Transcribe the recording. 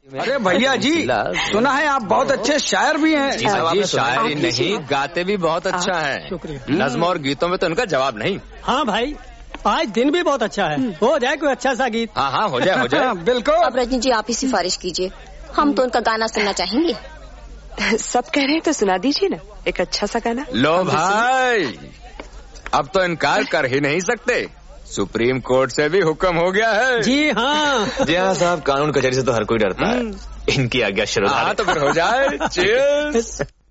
अरे भैया जी, सुना है आप बहुत अच्छे शायर भी हैं। जी शायर ही नहीं, गाते भी बहुत अच्छा है। नज्म और गीतों में तो उनका जवाब नहीं। हाँ भाई, आज दिन भी बहुत अच्छा है। हो जाए कोई अच्छा सा गीत। हाँ हो जाए बिल्कुल। अब रजनी जी आप ही सिफारिश कीजिए, हम तो उनका गाना सुनना चाहेंगे। सब कह रहे हैं तो सुना दीजिए ना एक अच्छा सा गाना। लो भाई, अब तो इनकार कर ही नहीं सकते, सुप्रीम कोर्ट से भी हुक्म हो गया है। जी हाँ साहब, कानून कचहरी से तो हर कोई डरता है, इनकी आज्ञा शुरू। हाँ तो फिर हो जाए। चीयर्स।